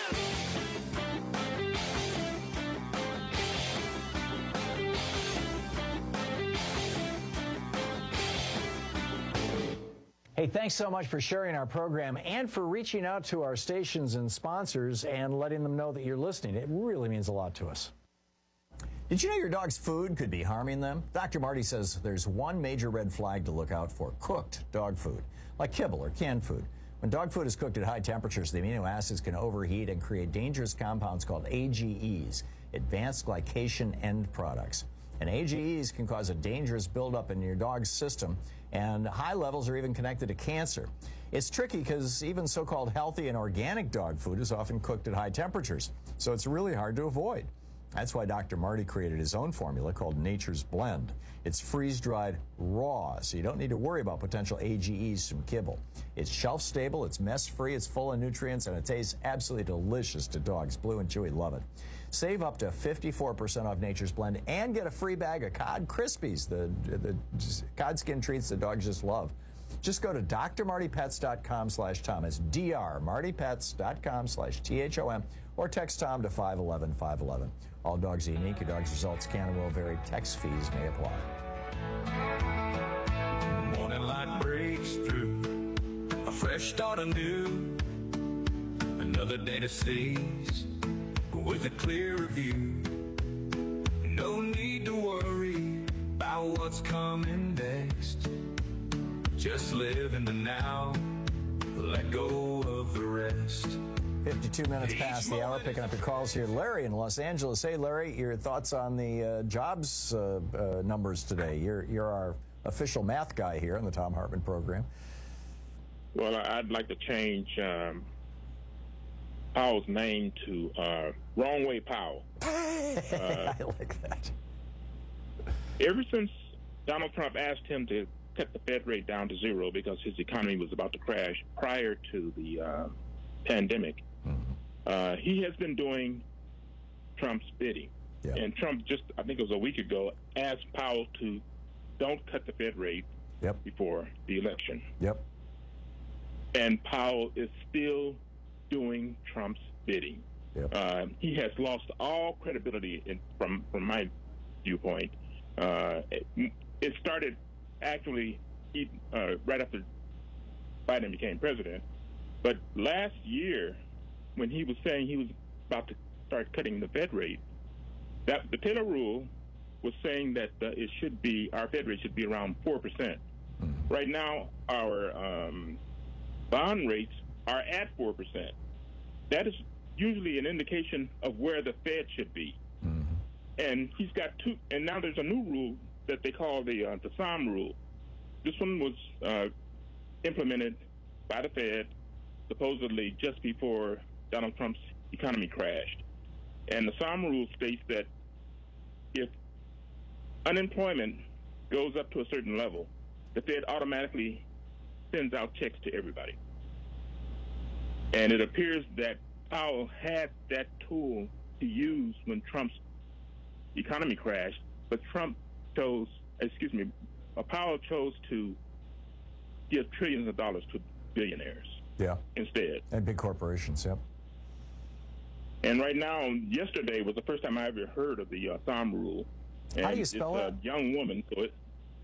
Hey, thanks so much for sharing our program and for reaching out to our stations and sponsors and letting them know that you're listening. It really means a lot to us. Did you know your dog's food could be harming them? Dr. Marty says there's one major red flag to look out for: cooked dog food, like kibble or canned food. When dog food is cooked at high temperatures, the amino acids can overheat and create dangerous compounds called AGEs, advanced glycation end products. And AGEs can cause a dangerous buildup in your dog's system, and high levels are even connected to cancer. It's tricky because even so-called healthy and organic dog food is often cooked at high temperatures, so it's really hard to avoid. That's why Dr. Marty created his own formula called Nature's Blend. It's freeze-dried raw, so you don't need to worry about potential AGEs from kibble. It's shelf-stable, it's mess-free, it's full of nutrients, and it tastes absolutely delicious to dogs. Blue and Chewy love it. Save up to 54% off Nature's Blend and get a free bag of Cod Krispies, the cod skin treats that dogs just love. Just go to drmartypets.com/Tom. It's drmartypets.com/THOM, or text Tom to 511-511. All dogs are unique. Your dog's results can and will vary. Text fees may apply. Morning light breaks through, a fresh start anew. Another day to seize with a clearer view. No need to worry about what's coming next. Just live in the now, let go of the rest. 52 minutes past the hour, picking up your calls here. Larry in Los Angeles. Hey, Larry, your thoughts on the jobs numbers today? You're our official math guy here on the Thom Hartmann program. Well, I'd like to change Powell's name to Wrong Way Powell. I like that. Ever since Donald Trump asked him to cut the Fed rate down to zero because his economy was about to crash prior to the pandemic, he has been doing Trump's bidding. Yeah. And Trump just, I think it was a week ago, asked Powell to don't cut the Fed rate before the election. Yep. And Powell is still doing Trump's bidding. Yep. He has lost all credibility from my viewpoint. It started actually right after Biden became president. But last year, when he was saying he was about to start cutting the Fed rate, that the Taylor rule was saying that our Fed rate should be around 4%. Right now, our bond rates are at 4%. That is usually an indication of where the Fed should be. And he's got two. And now there's a new rule that they call the Sahm rule. This one was implemented by the Fed supposedly just before Donald Trump's economy crashed. And the Sahm rule states that if unemployment goes up to a certain level, the Fed automatically sends out checks to everybody. And it appears that Powell had that tool to use when Trump's economy crashed, but Powell chose to give trillions of dollars to billionaires. Yeah. Instead. And big corporations, yep. And right now, yesterday was the first time I ever heard of the Sohm rule. And how do you spell it? It's a young woman, so it's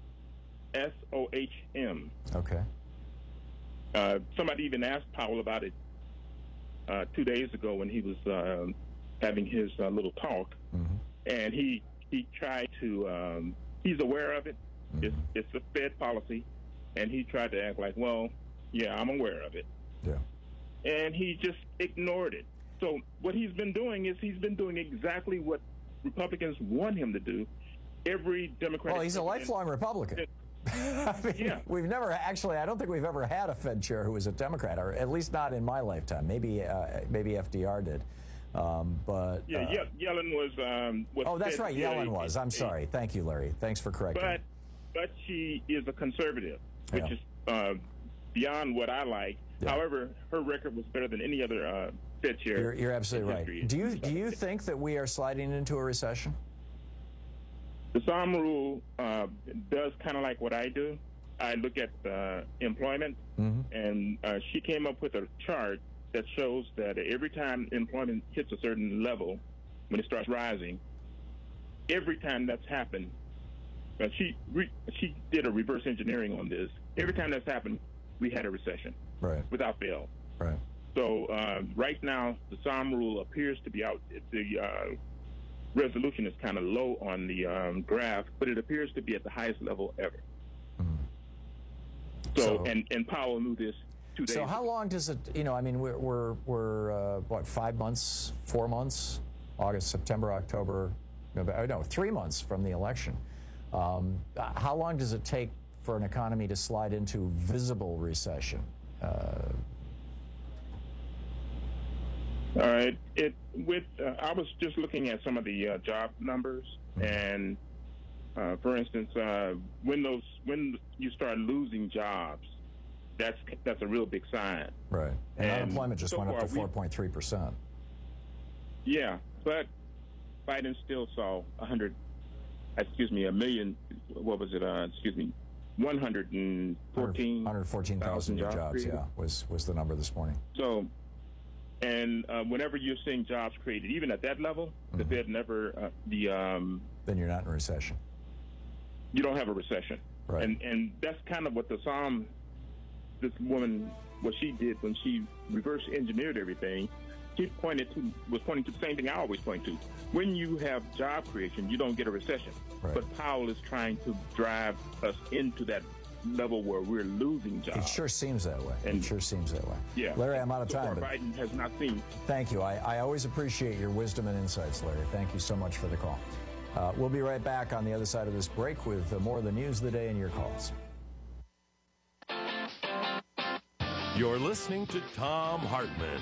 SOHM. Okay. Somebody even asked Powell about it 2 days ago when he was having his little talk, and he tried to. He's aware of it. It's a Fed policy, and he tried to act like, well, yeah, I'm aware of it. Yeah. And he just ignored it. So what he's been doing is he's been doing exactly what Republicans want him to do. Every Democratic. Well, he's a lifelong Republican. I mean, yeah. We've never actually. I don't think we've ever had a Fed chair who was a Democrat, or at least not in my lifetime. Maybe FDR did, but Yellen was. Oh, that's right. Yellen was. I'm sorry. Thank you, Larry. Thanks for correcting. But she is a conservative, which is beyond what I like. Yeah. However, her record was better than any other Fed chair. You're absolutely right. Do you think that we are sliding into a recession? The Sohm rule does kind of like what I do. I look at employment, and she came up with a chart that shows that every time employment hits a certain level, when it starts rising, every time that's happened, she did a reverse engineering on this. Every time that's happened, we had a recession, without fail. Right. So right now, the Sohm rule appears to be out. The resolution is kind of low on the graph, but it appears to be at the highest level ever. So and Powell knew this 2 days ago. So how long does it, I mean, we're what, 5 months, 4 months, August, September, October, November, no, 3 months from the election. How long does it take for an economy to slide into visible recession? All right. I was just looking at some of the job numbers, and for instance, when you start losing jobs, that's a real big sign. Right. And unemployment just went up to 4.3%. Yeah, but Biden still saw 114,000 jobs. Yeah, was the number this morning. So. And whenever you're seeing jobs created, even at that level, the Fed never then you're not in a recession. You don't have a recession, right? And that's kind of what this woman, what she did when she reverse engineered everything. She was pointing to the same thing I always point to. When you have job creation, you don't get a recession. Right. But Powell is trying to drive us into that level where we're losing jobs. It sure seems that way. Yeah. Larry, I'm out of time. So far, Biden has not seen. Thank you. I always appreciate your wisdom and insights, Larry. Thank you so much for the call. We'll be right back on the other side of this break with more of the news of the day and your calls. You're listening to Thom Hartmann.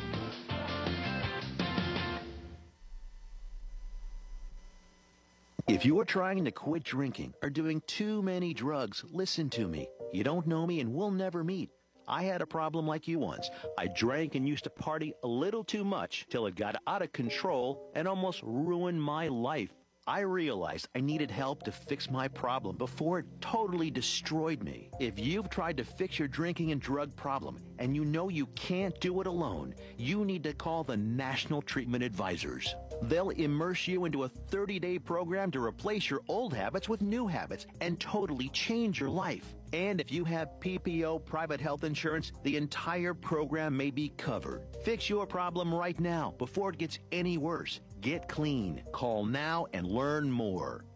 If you're trying to quit drinking or doing too many drugs, listen to me. You don't know me and we'll never meet. I had a problem like you once. I drank and used to party a little too much till it got out of control and almost ruined my life. I realized I needed help to fix my problem before it totally destroyed me. If you've tried to fix your drinking and drug problem and you know you can't do it alone, you need to call the National Treatment Advisors. They'll immerse you into a 30-day program to replace your old habits with new habits and totally change your life. And if you have PPO private health insurance, the entire program may be covered. Fix your problem right now before it gets any worse. Get clean. Call now and learn more.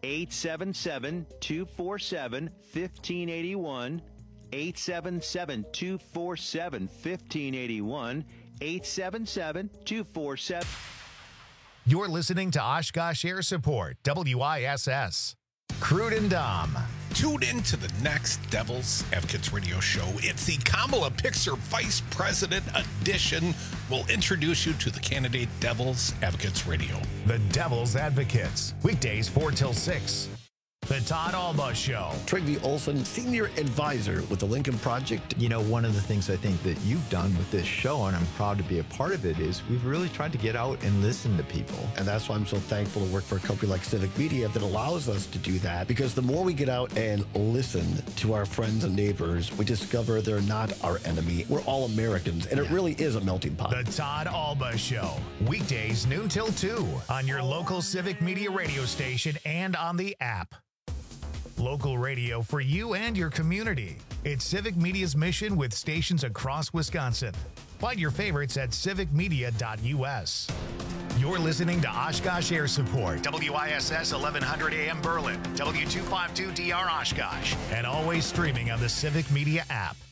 877-247-1581. 877-247-1581. 877-247. You're listening to Oshkosh Air Support, WISS. Crude and Dom. Tune in to the next Devil's Advocates radio show. It's the Kamala Pixer Vice President edition. We'll introduce you to the candidate Devil's Advocates Radio. The Devil's Advocates. Weekdays 4 till 6. The Todd Alba Show. Trygve Olson, Senior Advisor with the Lincoln Project. You know, one of the things I think that you've done with this show, and I'm proud to be a part of it, is we've really tried to get out and listen to people. And that's why I'm so thankful to work for a company like Civic Media that allows us to do that, because the more we get out and listen to our friends and neighbors, we discover they're not our enemy. We're all Americans, and it really is a melting pot. The Todd Alba Show. Weekdays noon till 2 on your local Civic Media radio station and on the app. Local radio for you and your community. It's Civic Media's mission with stations across Wisconsin. Find your favorites at civicmedia.us. You're listening to Oshkosh Air Support, WISS 1100 AM Berlin, W252DR Oshkosh, and always streaming on the Civic Media app.